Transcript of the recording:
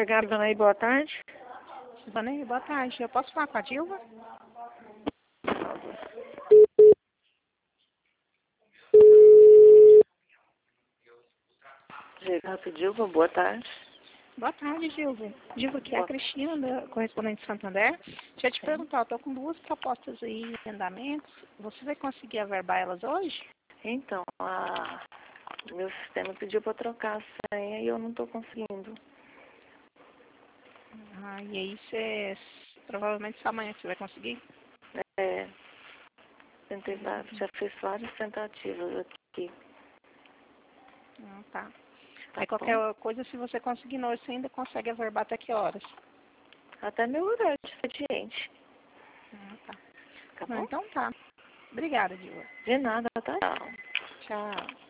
Pegaram, dona aí, boa tarde. Dona aí, boa tarde. Eu posso falar com a Dilma? Regato Dilma, boa tarde. Boa tarde, Dilva. Dilva, aqui é a Cristina, da correspondente Santander. Deixa eu te perguntar, eu estou com 2 propostas aí em andamento. Você vai conseguir averbar elas hoje? Então, o meu sistema pediu para trocar a senha e eu não estou conseguindo. E aí você, provavelmente só amanhã que você vai conseguir? Já fiz várias tentativas aqui. Tá. Tá Aí bom. qualquer coisa, se você conseguir hoje, você ainda consegue averbar até que horas? Até meu horário de expediente. Tá. Tá Não, bom? então tá. Obrigada, Dilva. De nada, tá? Tchau.